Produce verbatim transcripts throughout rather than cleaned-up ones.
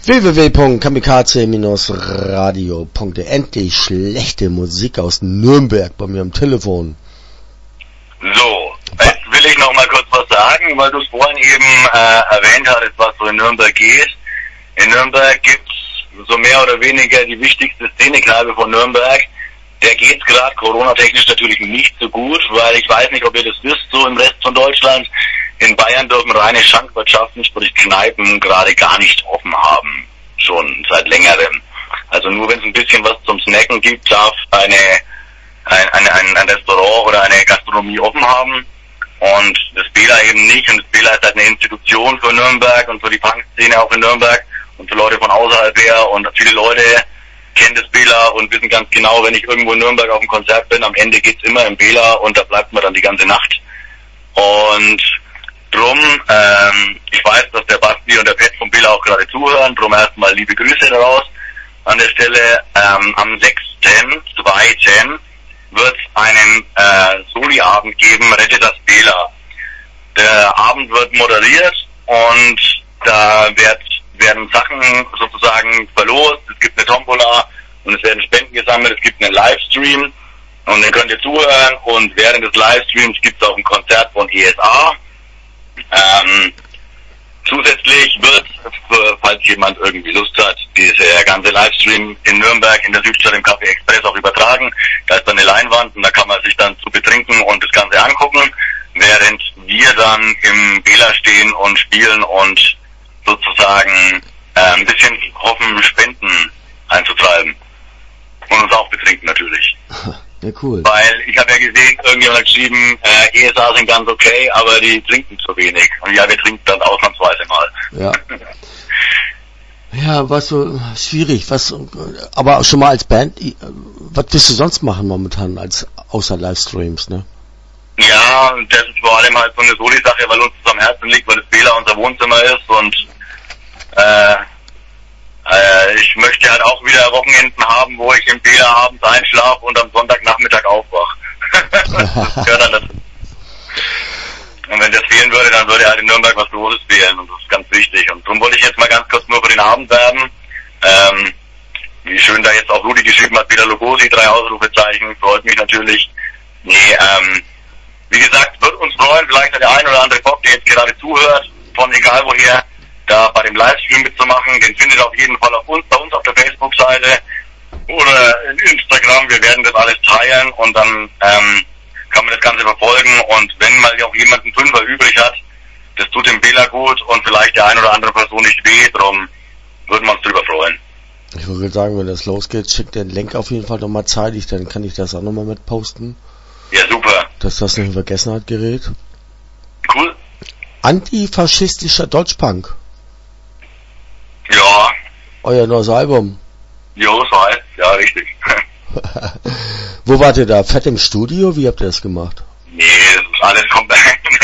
w w w punkt kamikaze Bindestrich radio punkt de. Endlich schlechte Musik aus Nürnberg bei mir am Telefon. So, jetzt will ich noch mal kurz was sagen, weil du es vorhin eben äh, erwähnt hattest, was so in Nürnberg geht. In Nürnberg gibt's so mehr oder weniger die wichtigste Szenekneipe von Nürnberg. Der geht's gerade Corona-technisch natürlich nicht so gut, weil ich weiß nicht, ob ihr das wisst, so im Rest von Deutschland. In Bayern dürfen reine Schankwirtschaften, sprich Kneipen, gerade gar nicht offen haben. Schon seit längerem. Also nur wenn es ein bisschen was zum Snacken gibt, darf eine, ein, eine, ein, ein Restaurant oder eine Gastronomie offen haben. Und das Bela eben nicht. Und das Bela ist halt eine Institution für Nürnberg und für die Punk-Szene auch in Nürnberg und für Leute von außerhalb her. Und viele Leute kennen das Bela und wissen ganz genau, wenn ich irgendwo in Nürnberg auf dem Konzert bin, am Ende geht's immer im Bela und da bleibt man dann die ganze Nacht. Und drum, ähm, ich weiß, dass der Basti und der Pet vom Bela auch gerade zuhören, drum erstmal liebe Grüße daraus. An der Stelle, ähm, am sechsten zweiten wird es einen äh, Soli-Abend geben, Rette das Bela. Der Abend wird moderiert und da wird, werden Sachen sozusagen verlost, es gibt eine Tombola und es werden Spenden gesammelt, es gibt einen Livestream und den könnt ihr zuhören und während des Livestreams gibt es auch ein Konzert von E S A. Ähm, zusätzlich wird, falls jemand irgendwie Lust hat, dieser ganze Livestream in Nürnberg in der Südstadt im Café Express auch übertragen. Da ist dann eine Leinwand und da kann man sich dann zu betrinken und das Ganze angucken, während wir dann im Bela stehen und spielen und sozusagen äh, ein bisschen hoffen, Spenden einzutreiben. Und uns auch betrinken natürlich. Ja, cool. Weil ich habe ja gesehen, irgendjemand hat geschrieben, äh, E S A sind ganz okay, aber die trinken zu wenig. Und ja, wir trinken dann ausnahmsweise mal. Ja. Ja, was so schwierig, was, aber schon mal als Band, was willst du sonst machen momentan als außer Livestreams, ne? Ja, das ist vor allem halt so eine Soli-Sache, weil uns das am Herzen liegt, weil das Bela unser Wohnzimmer ist und äh, äh, ich möchte halt auch wieder Wochenenden haben, wo ich im Bela abends einschlafe und am Sonntagnachmittag aufwache. Das gehört dann dazu. Und wenn das fehlen würde, dann würde halt in Nürnberg was Großes fehlen und das ist ganz wichtig. Und darum wollte ich jetzt mal ganz kurz nur für den Abend werben. Ähm, wie schön da jetzt auch Rudi geschrieben hat, Peter Lugosi, drei Ausrufezeichen, freut mich natürlich. Nee, ähm, wie gesagt, wird uns freuen, vielleicht hat der ein oder andere Bock, der jetzt gerade zuhört, von egal woher, da bei dem Livestream mitzumachen. Den findet ihr auf jeden Fall auf uns, bei uns auf der Facebook-Seite oder in Instagram. Wir werden das alles teilen und dann ähm, kann man das Ganze verfolgen und wenn mal auch jemand einen Fünfer übrig hat, das tut dem Bela gut und vielleicht der ein oder andere Person nicht weh, darum würden wir uns drüber freuen. Ich würde sagen, wenn das losgeht, schickt den Link auf jeden Fall nochmal zeitig, dann kann ich das auch nochmal mit posten. Ja, super. Dass das nicht in Vergessenheit gerät. Cool. Antifaschistischer Deutschpunk. Ja. Euer neues Album. Jo, so heißt, ja, richtig. Wo wart ihr da? Fett im Studio? Wie habt ihr das gemacht? Nee, das ist alles komplett.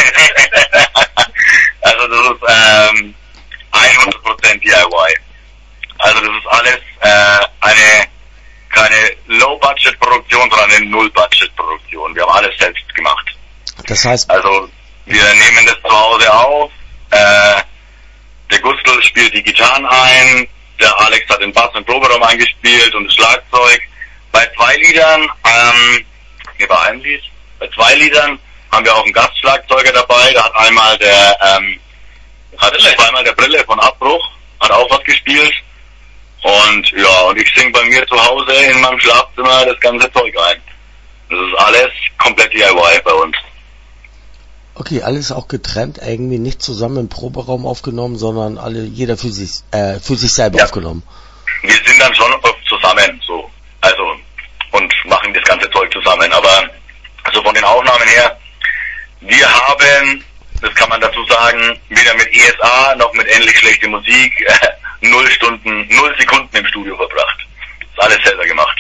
Also das ist ähm, hundert Prozent D I Y. Also das ist alles äh, eine keine Low-Budget-Produktion, sondern eine Null-Budget-Produktion. Wir haben alles selbst gemacht. Das heißt... Also wir nehmen das zu Hause auf, äh, der Gustl spielt die Gitarren ein, der Alex hat den Bass im Proberaum eingespielt und das Schlagzeug. Bei zwei Liedern, ähm, nee, bei einem Lied, bei zwei Liedern haben wir auch einen Gastschlagzeuger dabei, da hat einmal der, ähm, hat zweimal der Brille von Abbruch, hat auch was gespielt. Und ja, und ich singe bei mir zu Hause in meinem Schlafzimmer das ganze Zeug ein. Das ist alles komplett D I Y bei uns. Okay, alles auch getrennt, irgendwie nicht zusammen im Proberaum aufgenommen, sondern alle, jeder für sich, äh, für sich selber ja. aufgenommen. Wir sind dann schon oft zusammen, so, also, und machen das ganze Zeug zusammen, aber, also von den Aufnahmen her, wir haben, das kann man dazu sagen, weder mit E S A noch mit ähnlich schlechter Musik, äh, null Stunden, null Sekunden im Studio verbracht. Das ist alles selber gemacht.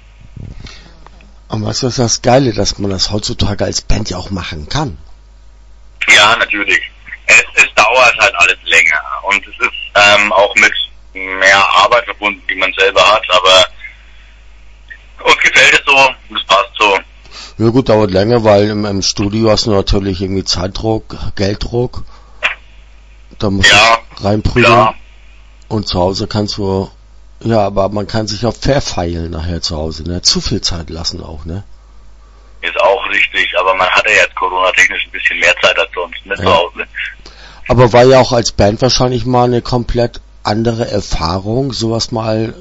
Und was ist das Geile, dass man das heutzutage als Band ja auch machen kann? Ja, natürlich. Es, es dauert halt alles länger und es ist ähm, auch mit mehr Arbeit verbunden, die man selber hat, aber uns gefällt es so und es passt so. Ja gut, dauert länger, weil im, im Studio hast du natürlich irgendwie Zeitdruck, Gelddruck. Da musst ja, du reinprügeln. Ja. Und zu Hause kannst du, ja, aber man kann sich auch verfeilen nachher zu Hause, ne? Zu viel Zeit lassen auch, ne? Ist auch richtig, aber man hatte jetzt Corona-technisch ein bisschen mehr Zeit als sonst, ne, ja. zu Hause. Aber war ja auch als Band wahrscheinlich mal eine komplett andere Erfahrung, sowas mal,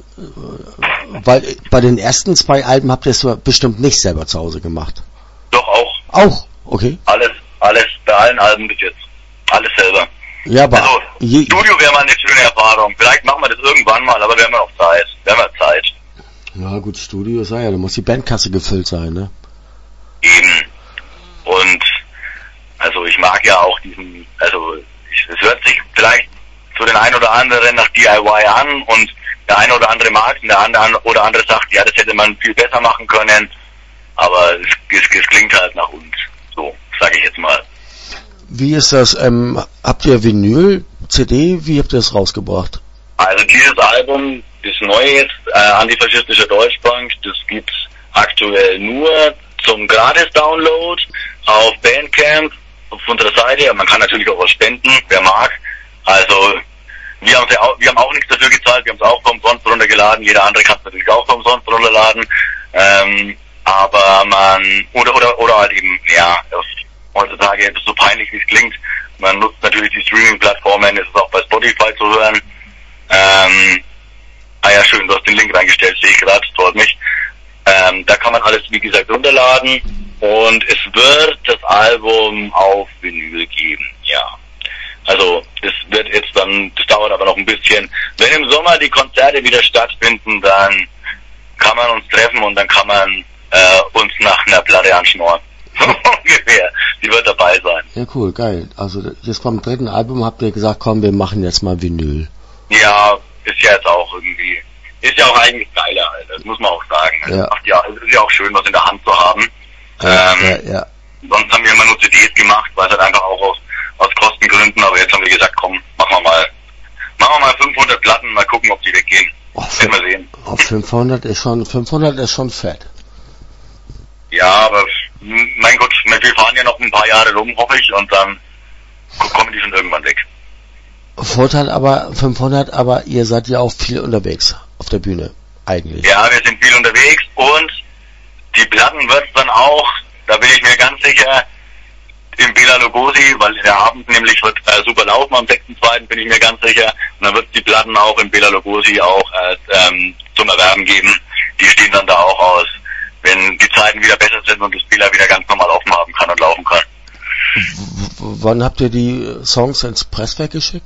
äh, weil bei den ersten zwei Alben habt ihr es bestimmt nicht selber zu Hause gemacht. Doch, auch. Auch? Okay. Alles, alles, bei allen Alben bis jetzt. Alles selber. Ja, aber also, je, Studio wäre mal eine schöne Erfahrung. Vielleicht machen wir das irgendwann mal, aber wir haben ja noch Zeit. Wir haben ja Zeit. Ja gut, Studio ist ja, da muss die Bandkasse gefüllt sein, ne? Eben. Und, also ich mag ja auch diesen, also ich, es hört sich vielleicht zu den einen oder anderen nach D I Y an und der eine oder andere mag es und der andere oder andere sagt, ja, das hätte man viel besser machen können, aber es, es, es klingt halt nach uns. So, sage ich jetzt mal. Wie ist das, ähm, habt ihr Vinyl, C D, wie habt ihr das rausgebracht? Also dieses Album, das neue jetzt, äh, Antifaschistische Deutschbank, das gibt's aktuell nur zum Gratis-Download auf Bandcamp, auf unserer Seite. Man kann natürlich auch was spenden, wer mag. Also wir haben ja auch, wir haben auch nichts dafür gezahlt, wir haben es auch vom umsonst runtergeladen, jeder andere kann es natürlich auch vom umsonst runterladen. Ähm, aber man, oder oder oder halt eben, ja, heutzutage ist es so peinlich, wie es klingt. Man nutzt natürlich die Streaming-Plattformen, es ist auch bei Spotify zu hören. Ähm, ah ja, schön, du hast den Link reingestellt, sehe ich gerade, freut mich. Ähm, da kann man alles, wie gesagt, runterladen und es wird das Album auf Vinyl geben, ja. Also, es wird jetzt dann, das dauert aber noch ein bisschen. Wenn im Sommer die Konzerte wieder stattfinden, dann kann man uns treffen und dann kann man äh, uns nach einer Platte anschnorren. Ungefähr. Die wird dabei sein. Ja, cool, geil. Also, jetzt beim dritten Album habt ihr gesagt, komm, wir machen jetzt mal Vinyl. Ja, ist ja jetzt auch irgendwie, ist ja auch eigentlich geiler, halt. Das muss man auch sagen. Ja. Macht ja, es ist ja auch schön, was in der Hand zu haben. Ja, ähm, ja, ja. Sonst haben wir immer nur C Ds gemacht, weil es halt einfach auch aus, aus Kostengründen, aber jetzt haben wir gesagt, komm, machen wir mal, machen wir mal fünfhundert Platten, mal gucken, ob die weggehen. Oh, Werden wir sehen. Oh, fünfhundert ist schon, fünfhundert ist schon fett. Ja, aber mein Gott, wir fahren ja noch ein paar Jahre rum, hoffe ich, und dann kommen die schon irgendwann weg. Vorteil aber, fünfhundert, aber ihr seid ja auch viel unterwegs auf der Bühne, eigentlich. Ja, wir sind viel unterwegs und die Platten wird dann auch, da bin ich mir ganz sicher, im Bela Lugosi, weil der Abend nämlich wird äh, super laufen, am sechsten zweiten bin ich mir ganz sicher, und dann wird es die Platten auch im Bela Lugosi auch als, ähm, zum Erwerben geben. Die stehen dann da auch aus, wenn die Zeiten wieder besser sind und das Bela wieder ganz normal offen haben kann und laufen kann. W- wann habt ihr die Songs ins Presswerk geschickt?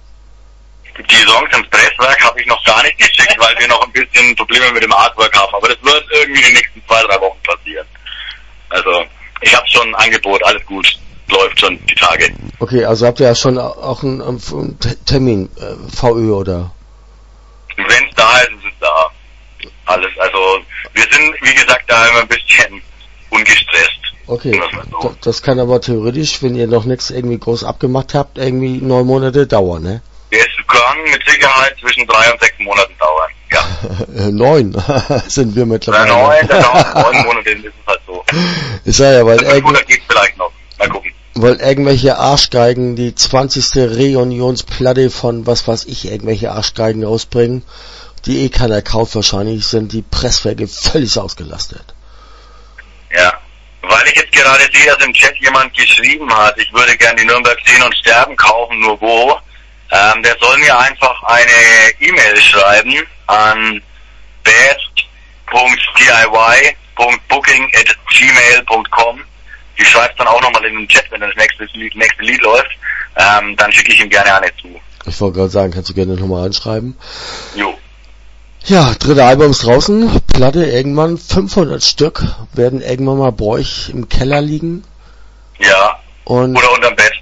Die Songs ins Presswerk habe ich noch gar nicht geschickt, weil wir noch ein bisschen Probleme mit dem Artwork haben. Aber das wird irgendwie in den nächsten zwei, drei Wochen passieren. Also, ich habe schon ein Angebot, alles gut. Läuft schon die Tage. Okay, also habt ihr ja schon auch einen, einen Termin, äh, V Ö oder? Wenn es da ist, ist es da. Alles, also, wir sind, wie gesagt, da immer ein bisschen ungestresst. Okay, So. d- das kann aber theoretisch, wenn ihr noch nichts irgendwie groß abgemacht habt, irgendwie neun Monate dauern, ne? Es kann mit Sicherheit zwischen drei und sechs Monaten dauern, ja. Äh, neun sind wir Oder mittlerweile. neun, dann dauert neun Monate, das ist halt so. Ich sag ja, weil, Also irgendw gut, geht vielleicht noch. Mal gucken. weil irgendwelche Arschgeigen die zwanzigste Reunionsplatte von was weiß ich, irgendwelche Arschgeigen rausbringen, die eh keiner kauft wahrscheinlich, sind die Presswerke völlig ausgelastet. Ja. Weil ich jetzt gerade sehe, dass im Chat jemand geschrieben hat, ich würde gern die Nürnberg sehen und sterben kaufen, nur wo? Ähm, der soll mir einfach eine E-Mail schreiben an bad punkt d i y punkt booking at gmail punkt com. Ich schreibe dann auch nochmal in den Chat, wenn das nächste Lied, nächste Lied läuft. Ähm, dann schicke ich ihm gerne eine zu. Ich wollte gerade sagen, kannst du gerne nochmal anschreiben. Jo. Ja, dritte Album ist draußen, Platte irgendwann, fünfhundert Stück werden irgendwann mal bei euch im Keller liegen. Ja. Und Oder unterm Bett.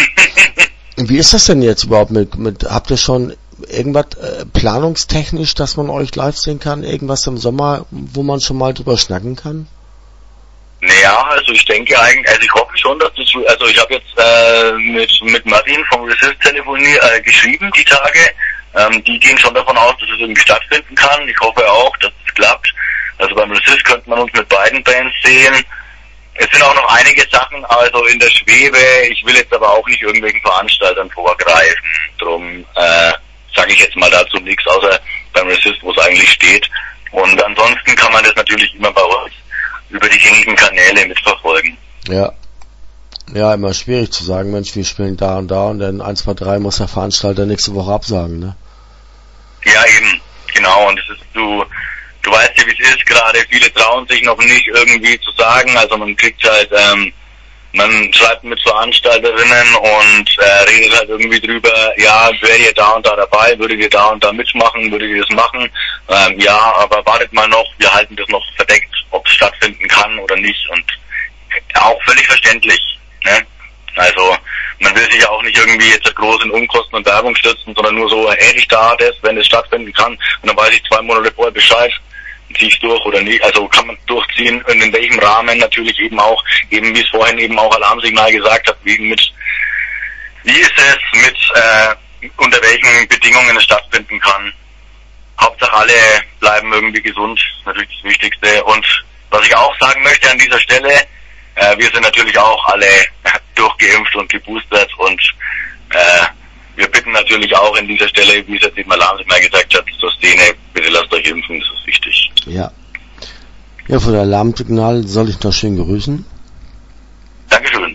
wie ist das denn jetzt überhaupt mit, mit habt ihr schon irgendwas äh, planungstechnisch, dass man euch live sehen kann, irgendwas im Sommer, wo man schon mal drüber schnacken kann? Naja, also ich denke eigentlich, also ich hoffe schon, dass das, also ich habe jetzt äh, mit mit Martin vom Resist telefoniert, äh, geschrieben die Tage. Ähm, die gehen schon davon aus, dass es irgendwie stattfinden kann. Ich hoffe auch, dass es klappt. Also beim Resist könnte man uns mit beiden Bands sehen. Es sind auch noch einige Sachen also in der Schwebe. Ich will jetzt aber auch nicht irgendwelchen Veranstaltern vorgreifen. Drum äh, sage ich jetzt mal dazu nichts, außer beim Resist, wo es eigentlich steht. Und ansonsten kann man das natürlich immer bei uns über die gängigen Kanäle mitverfolgen. Ja. Ja, immer schwierig zu sagen, Mensch, wir spielen da und da und dann eins, zwei, drei muss der Veranstalter nächste Woche absagen, ne? Ja, eben, genau, und es ist, du, du weißt ja, wie es ist, gerade viele trauen sich noch nicht irgendwie zu sagen, also man kriegt halt, ähm, man schreibt mit Veranstalterinnen und äh, redet halt irgendwie drüber, ja, wäre ihr da und da dabei, würdet ihr da und da mitmachen, würdet ihr das machen, ähm, ja, aber wartet mal noch, wir halten das noch verdeckt, ob es stattfinden kann oder nicht, und auch völlig verständlich, ne? Also, man will sich ja auch nicht irgendwie jetzt groß in Unkosten und Werbung stürzen, sondern nur so, hey, ich da das, wenn es stattfinden kann, und dann weiß ich zwei Monate vorher Bescheid, ziehe ich durch oder nicht, also kann man durchziehen, und in welchem Rahmen natürlich eben auch, eben wie es vorhin eben auch Alarmsignal gesagt hat, wie mit, wie ist es mit, äh, unter welchen Bedingungen es stattfinden kann. Hauptsache alle bleiben irgendwie gesund, ist natürlich das Wichtigste. Und was ich auch sagen möchte an dieser Stelle, äh, wir sind natürlich auch alle durchgeimpft und geboostert, und äh, wir bitten natürlich auch an dieser Stelle, wie es jetzt eben Alarmsignal gesagt hat, zur Szene, bitte lasst euch impfen, das ist wichtig. Ja. Ja, von der Alarmsignal soll ich noch schön grüßen. Dankeschön.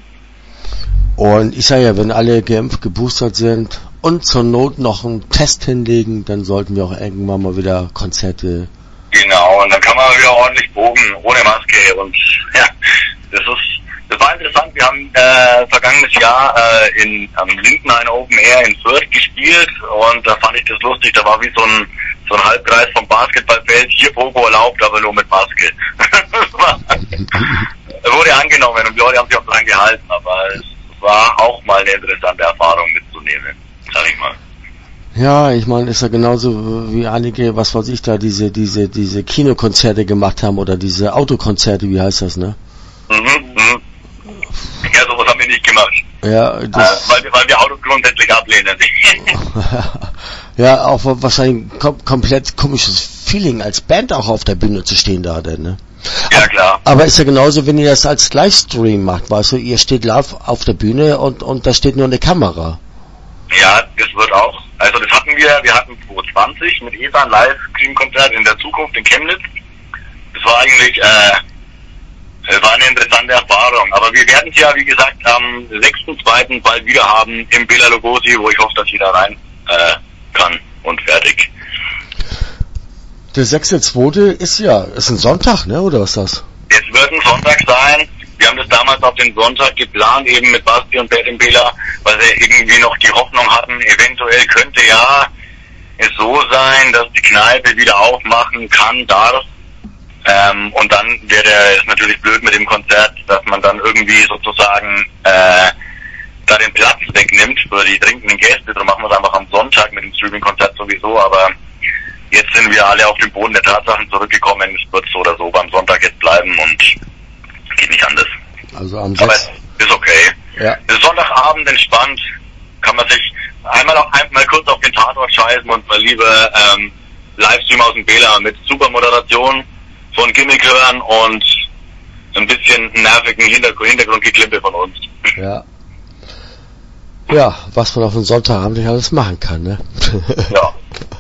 Und ich sage ja, wenn alle geimpft, geboostert sind und zur Not noch einen Test hinlegen, dann sollten wir auch irgendwann mal wieder Konzerte. Genau, und dann kann man wieder ordentlich bogen, ohne Maske, und ja, das ist, das war interessant. Wir haben äh, vergangenes Jahr äh, in am Lindenhain Open Air in Fürth gespielt, und da fand ich das lustig. Da war wie so ein so ein Halbkreis vom Basketballfeld, hier Pogo erlaubt, aber nur mit Maske. Das war, wurde angenommen und die Leute haben sich auch dran gehalten, aber es war auch mal eine interessante Erfahrung mitzunehmen, sag ich mal. Ja, ich meine, ist ja genauso wie einige, was weiß ich da, diese diese diese Kinokonzerte gemacht haben oder diese Autokonzerte, wie heißt das, ne? Mhm, mhm. Ja, sowas haben wir nicht gemacht. Ja, das äh, weil, wir, weil wir Autos grundsätzlich ablehnen. Ja, auch wahrscheinlich ein kom- komplett komisches Feeling, als Band auch auf der Bühne zu stehen da, denn, ne? Ja, klar. Aber ist ja genauso, wenn ihr das als Livestream macht, weißt du, ihr steht live auf der Bühne und und da steht nur eine Kamera. Ja, das wird auch. Also das hatten wir, wir hatten zwanzig zwanzig mit E S A ein Live-Stream-Konzert in der Zukunft in Chemnitz. Das war eigentlich, äh, war eine interessante Erfahrung. Aber wir werden es ja, wie gesagt, am sechsten zweiten bald wieder haben im Bela Lugosi, wo ich hoffe, dass jeder rein äh, kann und fertig. Der sechste zweite ist ja, ist ein Sonntag, ne, oder was ist das? Es wird ein Sonntag sein. Wir haben das damals auf den Sonntag geplant, eben mit Basti und Bert im Bela, weil wir irgendwie noch die Hoffnung hatten, eventuell könnte ja es so sein, dass die Kneipe wieder aufmachen kann, darf. Ähm, und dann wäre es natürlich blöd mit dem Konzert, dass man dann irgendwie sozusagen äh, da den Platz wegnimmt für die trinkenden Gäste. Darum machen wir es einfach am Sonntag mit dem Streaming-Konzert sowieso, aber jetzt sind wir alle auf den Boden der Tatsachen zurückgekommen. Es wird so oder so beim Sonntag jetzt bleiben und geht nicht anders. Also am Aber sechsten ist okay. Ja. Es ist Sonntagabend entspannt, kann man sich einmal auch einmal kurz auf den Tatort scheißen und mal lieber ähm, Livestream aus dem Bela mit super Moderation, so ein Gimmick hören und ein bisschen nervigen Hintergrund, Hintergrundgeklimpe von uns. Ja. Ja, was man auf dem Sonntagabend nicht alles machen kann, ne? Ja.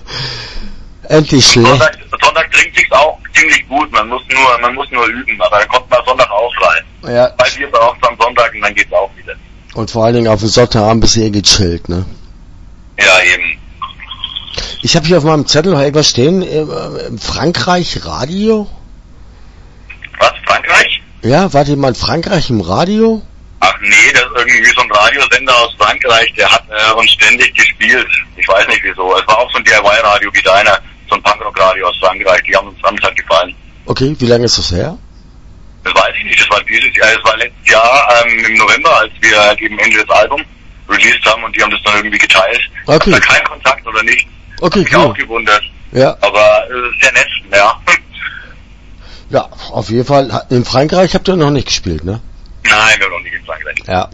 Endlich schlecht. Sonntag, Sonntag trinkt sich's auch ziemlich gut, man muss nur, man muss nur üben, aber da kommt man Sonntag auch rein. Ja. Bei dir braucht's am Sonntag und dann geht's auch wieder. Und vor allen Dingen auf dem Sonntagabend bist du eh gechillt, ne? Ja, eben. Ich habe hier auf meinem Zettel noch irgendwas stehen, im Frankreich Radio? Was, Frankreich? Ja, wart ihr mal in Frankreich im Radio? Ach nee, das ist irgendwie so ein Radiosender aus Frankreich, der hat äh, uns ständig gespielt. Ich weiß nicht wieso. Es war auch so ein D I Y-Radio wie deiner, so ein Punkrock-Radio aus Frankreich. Die haben uns ganz halt gefallen. Okay, wie lange ist das her? Das weiß ich nicht. Das war dieses Jahr, das war letztes Jahr ähm, im November, als wir gegen Ende des Albums released haben und die haben das dann irgendwie geteilt. Okay. Ich hab da keinen Kontakt oder nicht. Okay, hab mich cool. auch gewundert. Ja. Aber äh, sehr nett, ja. Ja, auf jeden Fall. In Frankreich habt ihr noch nicht gespielt, ne? Nein, wir haben noch nicht in Frankreich. Ja.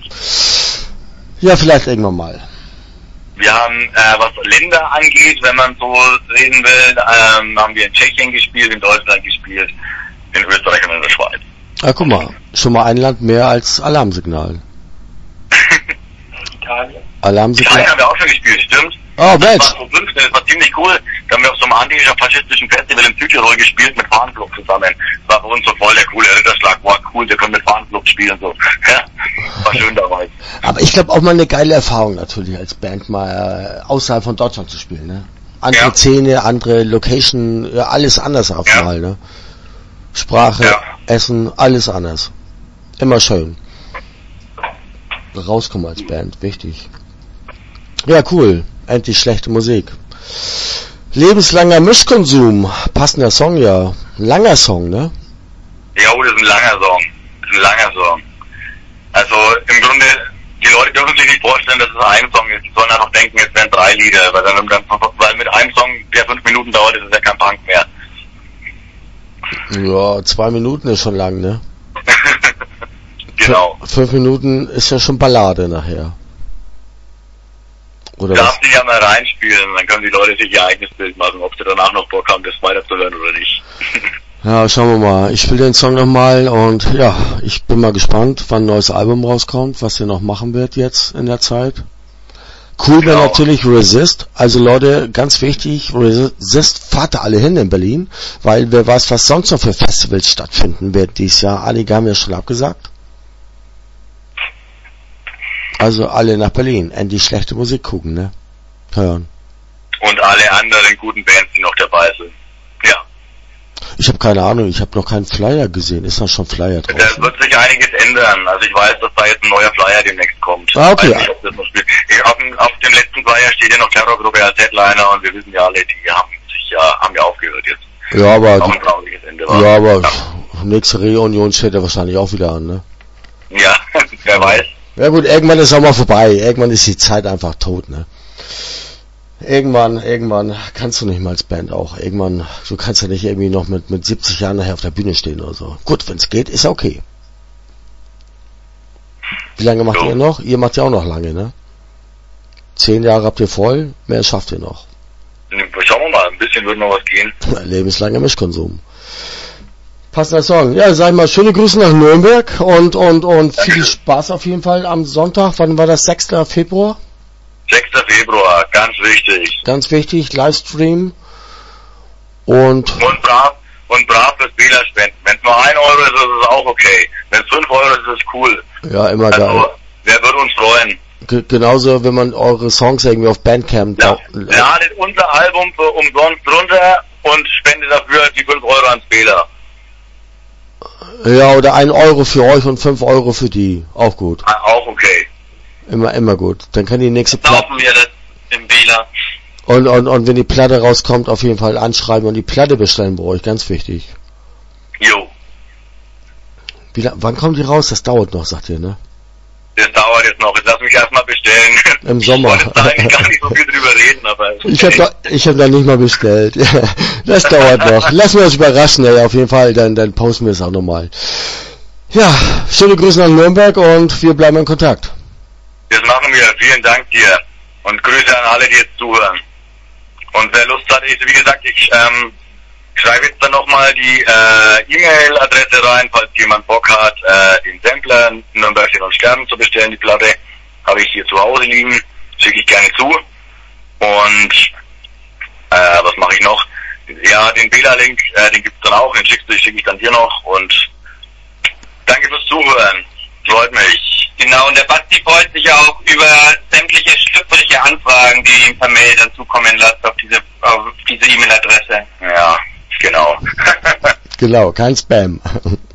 Ja, vielleicht irgendwann mal. Wir haben, äh, was Länder angeht, wenn man so reden will, ähm, haben wir in Tschechien gespielt, in Deutschland gespielt, in Österreich und in der Schweiz. Ah, guck mal, schon mal ein Land mehr als Alarmsignal. Alarmsignal. Die haben wir auch schon gespielt, stimmt? Oh, Mensch. Das war so fünfzehn, das war ziemlich cool. Da haben wir auf so einem antifaschistischen Festival in Südtirol gespielt mit Fahnenflucht zusammen. Das war für uns so voll der coole Ritterschlag. War cool, wir können mit Fahnenflucht spielen, so. Ja, war schön dabei. Aber ich glaube auch mal eine geile Erfahrung natürlich als Band mal äh, außerhalb von Deutschland zu spielen, ne? Andere ja. Szene, andere Location, ja, alles anders auf ja. mal, ne? Sprache, ja. Essen, alles anders. Immer schön. Rauskommen als Band, wichtig. Ja, cool. Endlich schlechte Musik. Lebenslanger Mischkonsum. Passender Song, ja. Langer Song, ne? Ja, das ist ein langer Song. Das ist ein langer Song. Also, im Grunde, die Leute dürfen sich nicht vorstellen, dass es ein Song ist. Die sollen einfach denken, es wären drei Lieder. Weil, dann, dann, weil mit einem Song, der fünf Minuten dauert, ist es ja kein Punk mehr. Ja, zwei Minuten ist schon lang, ne? Genau. F- fünf Minuten ist ja schon Ballade nachher. Oder du darfst dich ja mal reinspielen, dann können die Leute sich ihr eigenes Bild machen, ob sie danach noch Bock haben, das weiterzuhören oder nicht. Ja, schauen wir mal. Ich spiele den Song nochmal und ja, ich bin mal gespannt, wann ein neues Album rauskommt, was er noch machen wird jetzt in der Zeit. Cool wäre genau. natürlich Resist. Also Leute, ganz wichtig, Resist, fahrt alle hin in Berlin, weil wer weiß, was sonst noch für Festivals stattfinden wird dieses Jahr. Einige haben ja schon abgesagt. Also alle nach Berlin, endlich schlechte Musik gucken, ne? Hören. Und alle anderen guten Bands, die noch dabei sind. Ja. Ich habe keine Ahnung, ich habe noch keinen Flyer gesehen. Ist da schon Flyer draußen? Da wird sich einiges ändern. Also ich weiß, dass da jetzt ein neuer Flyer demnächst kommt. Ah, okay. Ich weiß nicht, ob das noch spielt. Auf dem, auf dem letzten Flyer steht ja noch Terrorgruppe als Headliner und wir wissen ja alle, die haben sich ja, haben ja aufgehört jetzt. Ja, aber, auch ein trauriges Ende war. Ja, aber ja. Nächste Reunion steht ja wahrscheinlich auch wieder an, ne? Ja, wer weiß. Ja gut, irgendwann ist auch mal vorbei. Irgendwann ist die Zeit einfach tot, ne? Irgendwann, irgendwann kannst du nicht mal als Band auch. Irgendwann, du kannst ja nicht irgendwie noch mit, mit siebzig Jahren nachher auf der Bühne stehen oder so. Gut, wenn's geht, ist okay. Wie lange macht so. ihr noch? Ihr macht ja auch noch lange, ne? Zehn Jahre habt ihr voll, mehr schafft ihr noch. Schauen wir mal, ein bisschen wird noch was gehen. Lebenslanger Mischkonsum. Passender Song. Ja, sag ich mal, schöne Grüße nach Nürnberg und, und, und Danke. Viel Spaß auf jeden Fall am Sonntag. Wann war das? sechster Februar? sechster Februar, ganz wichtig. Ganz wichtig, Livestream. Und, und brav, und brav das Bela spenden. Wenn es nur ein Euro ist, ist es auch okay. Wenn es fünf Euro ist, ist es cool. Ja, immer also, geil. Wer würde uns freuen? G- genauso, wenn man eure Songs irgendwie auf Bandcamp... Ja, ladet unser Album für umsonst runter und spendet dafür die fünf Euro ans Bela. Ja, oder ein Euro für euch und fünf Euro für die. Auch gut. Auch okay. Immer, immer gut. Dann kann die nächste Platte... Laufen wir das im Bela. Und, und, und wenn die Platte rauskommt, auf jeden Fall anschreiben und die Platte bestellen bei euch. Ganz wichtig. Jo. Wie lang, wann kommt die raus? Das dauert noch, sagt ihr, ne? Das dauert jetzt noch. Jetzt lass mich erstmal bestellen. Im Sommer. Ich wollte eigentlich gar nicht so viel drüber reden, aber... Okay. Ich hab da, ich hab da nicht mal bestellt. Das dauert noch. Lassen wir uns überraschen, ey, auf jeden Fall. Dann, dann posten wir es auch nochmal. Ja, schöne Grüße nach Nürnberg und wir bleiben in Kontakt. Das machen wir. Vielen Dank dir. Und Grüße an alle, die jetzt zuhören. Und wer Lust hat, ist, wie gesagt, ich ähm, schreibe jetzt dann nochmal die äh, E-Mail-Adresse rein, falls jemand Bock hat, äh, den Sampler Nürnberg und Sterben zu bestellen, die Platte. Habe ich hier zu Hause liegen, schicke ich gerne zu. Und äh, was mache ich noch? Ja, den Bela-Link, äh, den gibt's dann auch, den schickst du, schicke ich dann dir noch. Und danke fürs Zuhören. Freut mich. Genau, und der Basti freut sich auch über sämtliche schriftliche Anfragen, die ihm per Mail dann zukommen lässt auf diese auf diese E-Mail-Adresse. Ja, genau. Genau, kein Spam.